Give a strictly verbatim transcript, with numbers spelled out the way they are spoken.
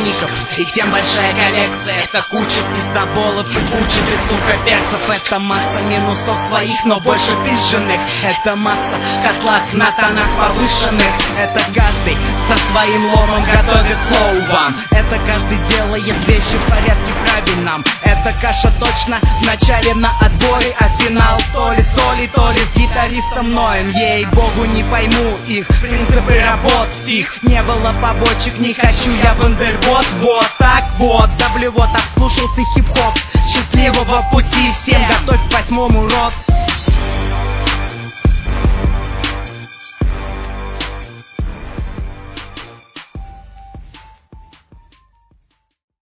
ников, и тем большая коллекция. Это куча пиздоболов и куча безумка-перцев. Это масса минусов своих, но больше пизженных. Это масса в котлах на тонах повышенных. Это каждый со своим ломом готовит флоу вам. Это каждый делает вещи в порядке правильном. Это каша точно в начале на отборе, а финал то ли соли, то ли с гитаристом Ноем. Ей-богу, не пойму их принципы работ их. Не было побочек, не хочу я в андербот. Вот так вот, да блевот, обслушался хип-хоп. Счастливого пути всем, готовь к восьмому рот.